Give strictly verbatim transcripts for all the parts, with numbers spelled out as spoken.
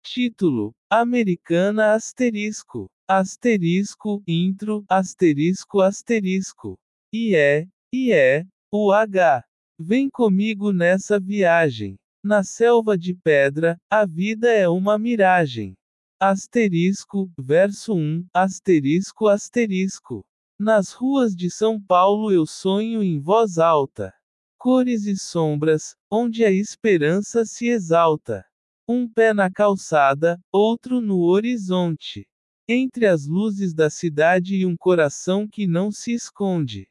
Título: Americana asterisco. Asterisco, intro, asterisco asterisco. E é, e é, o H. Vem comigo nessa viagem. Na selva de pedra, a vida é uma miragem. Asterisco, verso um, asterisco asterisco. Nas ruas de São Paulo eu sonho em voz alta. Cores e sombras, onde a esperança se exalta. Um pé na calçada, outro no horizonte. Entre as luzes da cidade e um coração que não se esconde.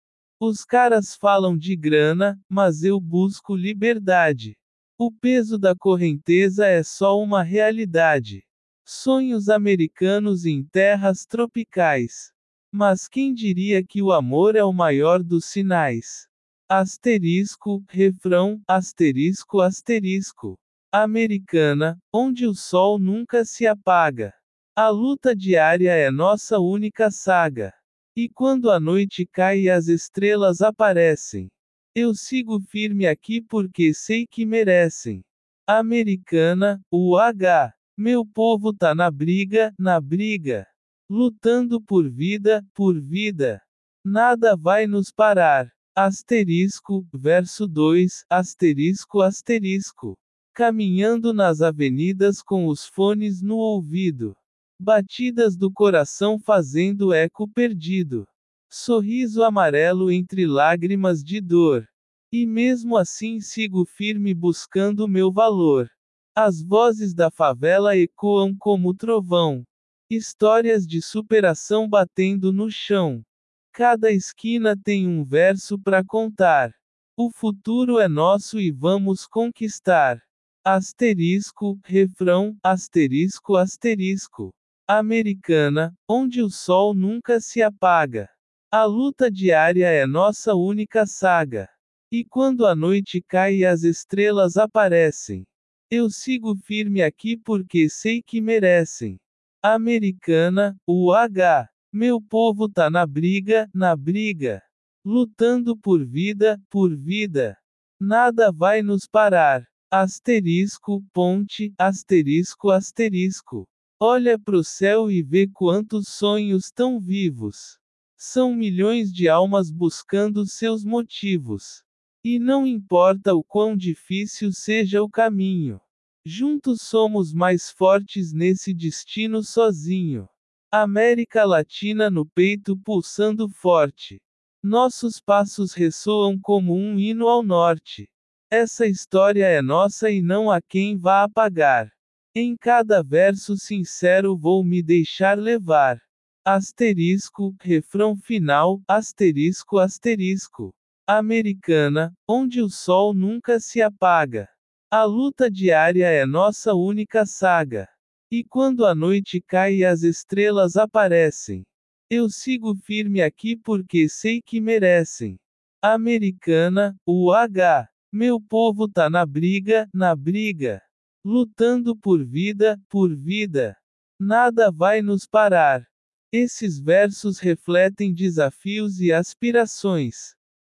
Os caras falam de grana, mas eu busco liberdade. O peso da correnteza é só uma realidade. Sonhos americanos em terras tropicais. Mas quem diria que o amor é o maior dos sinais? Asterisco, refrão, asterisco asterisco. Americana, onde o sol nunca se apaga. A luta diária é nossa única saga. E quando a noite cai e as estrelas aparecem, eu sigo firme aqui porque sei que merecem. Americana, U H. Meu povo tá na briga, na briga. Lutando por vida, por vida. Nada vai nos parar. Asterisco, verso dois, asterisco asterisco. Caminhando nas avenidas com os fones no ouvido. Batidas do coração fazendo eco perdido. Sorriso amarelo entre lágrimas de dor. E mesmo assim sigo firme buscando meu valor. As vozes da favela ecoam como trovão. Histórias de superação batendo no chão. Cada esquina tem um verso pra contar. O futuro é nosso e vamos conquistar. Asterisco, refrão, asterisco asterisco. Americana, onde o sol nunca se apaga. A luta diária é nossa única saga. E quando a noite cai e as estrelas aparecem, eu sigo firme aqui porque sei que merecem. Americana, U H. Meu povo tá na briga, na briga. Lutando por vida, por vida. Nada vai nos parar. Asterisco, ponte, asterisco asterisco. Olha pro céu e vê quantos sonhos tão vivos. São milhões de almas buscando seus motivos. E não importa o quão difícil seja o caminho. Juntos somos mais fortes nesse destino sozinho. América Latina no peito pulsando forte. Nossos passos ressoam como um hino ao norte. Essa história é nossa e não há quem vá apagar. Em cada verso sincero vou me deixar levar. Asterisco, refrão final, asterisco asterisco. Americana, onde o sol nunca se apaga. A luta diária é nossa única saga. E quando a noite cai e as estrelas aparecem, eu sigo firme aqui porque sei que merecem. Americana, U H. Meu povo tá na briga, na briga. Lutando por vida, por vida. Nada vai nos parar. Esses versos refletem desafios e aspirações.